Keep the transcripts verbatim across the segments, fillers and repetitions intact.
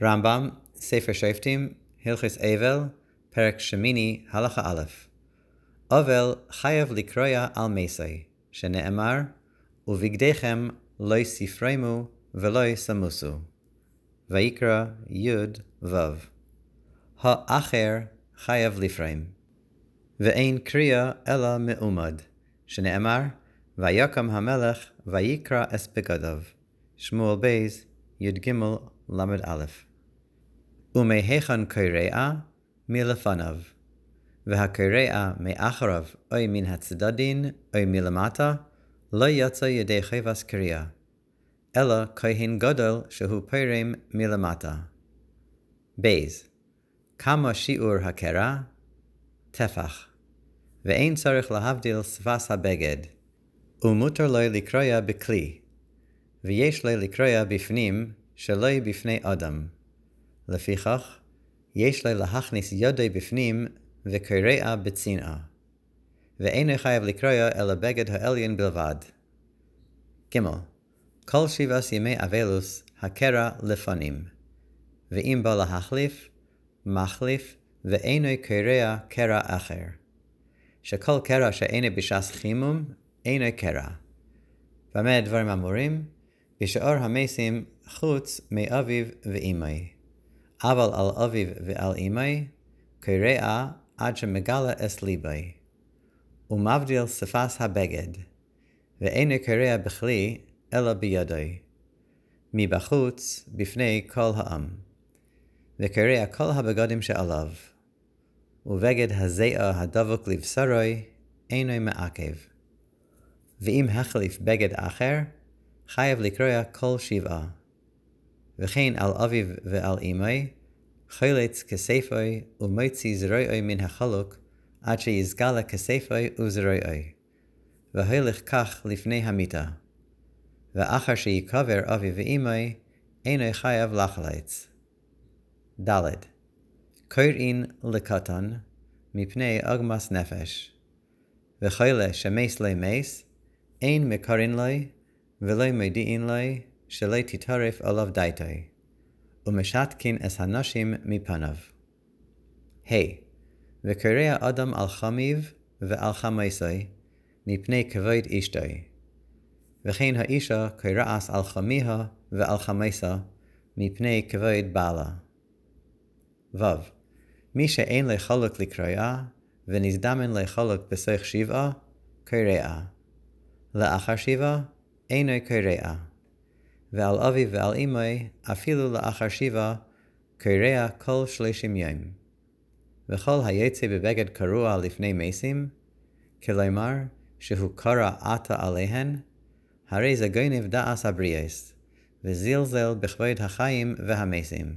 רמב"ם, ספר שופטים, הלכות אבל, פרק שמיני, הלכה א'. אבל חייב לקרויה על מסי, שנאמר, ובגדיכם לא ספרמו ולא סמוסו. ויקרא י' ו'. האחר חייב לפרם. ואין קריאה אלא מעומד, שנאמר, ויקם המלך ויקרא אס בגדיו. שמואל בייז, י"ג למד א'. ומהיכן קריאה? מלפניו. והקריאה מאחריו או מן הצדדין או מלמטה, לא יצא ידי חבש קריאה, אלא כהן גדול שהוא פרם מלמטה. בייז. כמה שיעור הקרע? טפח. ואין צריך להבדיל שפס הבגד. ומותר לו לקרויה בכלי, ויש לו לקרויה בפנים שלא בפני אדם. לפיכך, יש לו להכניס ידי בפנים וקריאה בצנעה. ואינו חייב לקרויה אלא בגד העליון בלבד. ג' כל שבעת ימי אבלוס הקרע לפנים. ואם בא להחליף, מחליף, ואינו קורע קרע אחר. שכל קרע שאינו בשעת חימום, אינו קרע. במה דברים אמורים? בשאר המסים חוץ מאביו ואמי. אבל על אביו ועל אמי, קורע עד שמגלה אס ליבי. ומבדיל שפס הבגד. ואינו קורע בכלי, אלא בידי. מבחוץ, בפני כל העם. וקורע כל הבגדים שעליו. ובגד הזיעה הדבוק לבשרוי, אינו מעכב. ואם החליף בגד אחר, חייב לקרויה כל שבעה. וכן על אביו ועל אמי, חילץ כספי ומוציא זרועי מן החלוק, עד שיסגלה כספי וזרועי. והילך כך לפני המיטה. ואחר שיקבר אביו ואמי, אינו חייב לחלץ. ד' קוראין לקטן, מפני עוגמת נפש. וחולה שמס לי מס, אין מקרין לי, ולא מודיעין לי, שלא תטרף עליו דייטי. ומשתקין אס הנשים מפניו. ה' וקורע אדם על חמיו ועל חמסי, מפני כבוד אשתי. וכן האישה קורעת על חמיה ועל חמסה, מפני כבוד בעלה. ו' מי שאין לו חלק לקרויה, ונזדמן לו חלק בסך שבעה, קורע. לאחר שבעה, אינו קורע. ועל אביו ועל אמי, אפילו לאחר שבעה, קורע כל שלושים יום. וכל היוצא בבגד קרוע לפני מסים, כלומר שהוא קרע עתה עליהן, הרי זה גונב דעס הבריאס, וזלזל בכבוד החיים והמסים.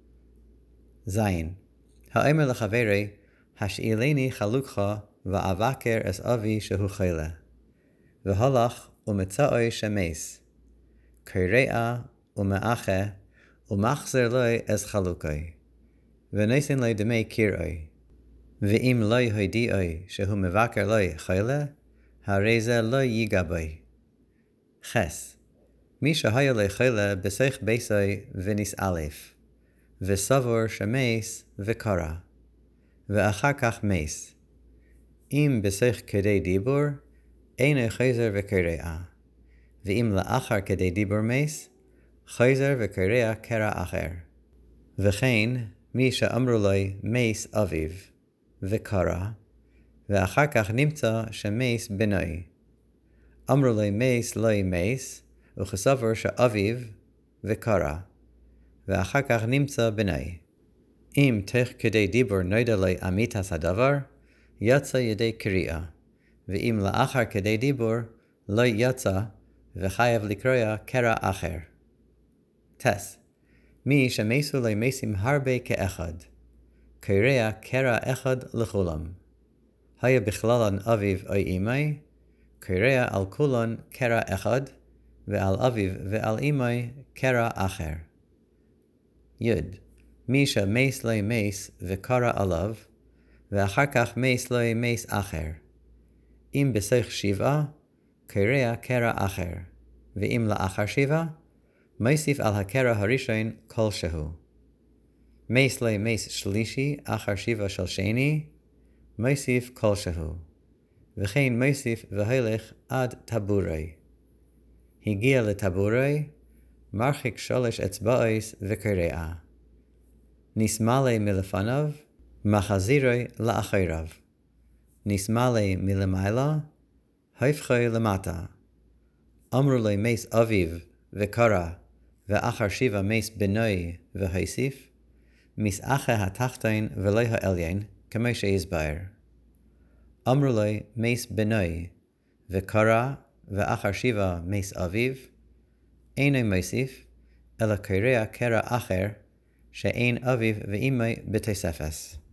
זין. האומר לחברי, השאילני חלוקך ואבקר אס אבי שהוא חולה. והלך ומצאוי שמס. קורע ומאחה ומחזר לו אס חלוקי. ונשן לו דמי קיראי. ואם לא הודיעי שהוא מבקר לו חולה, הרי זה לא ייגע בי. חס. מי שהיה לו חולה בסך ביסי ונסאלף. וסבור שמס וקרא. ואחר כך מס. אם בסך כדי דיבור, אינו חוזר וקורע. ואם לאחר כדי דיבור מס, חוזר וקורע קרע אחר. וכן, מי שאמרו לו מס אביו, וקרא, ואחר כך נמצא שמס בנוי. אמרו לו מס לא מס, וכסבור שאביו, וקרא. ואחר כך נמצא בני. אם תך כדי דיבור נודע לו אמיתת הדבר, יצא ידי קריאה. ואם לאחר כדי דיבור לא יצא, וחייב לקרויה קרע אחר. טס. מי שמסו לו מסים הרבה כאחד. קורע קרע אחד לכולם. היה בכללן אביו או אמי, קורע על כולן קרע אחד, ועל אביו ועל אמי קרע אחר. י. מי שמס לו מס וקרע עליו, ואחר כך מס לו מס אחר. אם בסך שבעה, קורע קרע אחר, ואם לאחר שבעה, מוסיף על הקרע הראשון כלשהו. מייס לי מייס שלישי אחר שיבה של שני, מוסיף כלשהו, וכן מוסיף והילך עד טבורי. הגיע לטבורי, מרחיק שלוש אצבעוס וקרע. נסמלי מלפניו, מחזירי לאחריו. נסמלי מלמעלה, הפכי למטה. אמרו לי מייס אביב וקרא, ואחר שיבה מייס בנוי והוסיף, מסעכה התחתון ולא העליין, כמו שהסבר. אמרו לי מייס בנוי וקרא, ואחר שיבה מייס אביב, אינו מוסיף, אלא קרע קרע אחר, שאין אביו ואימי בתוספת.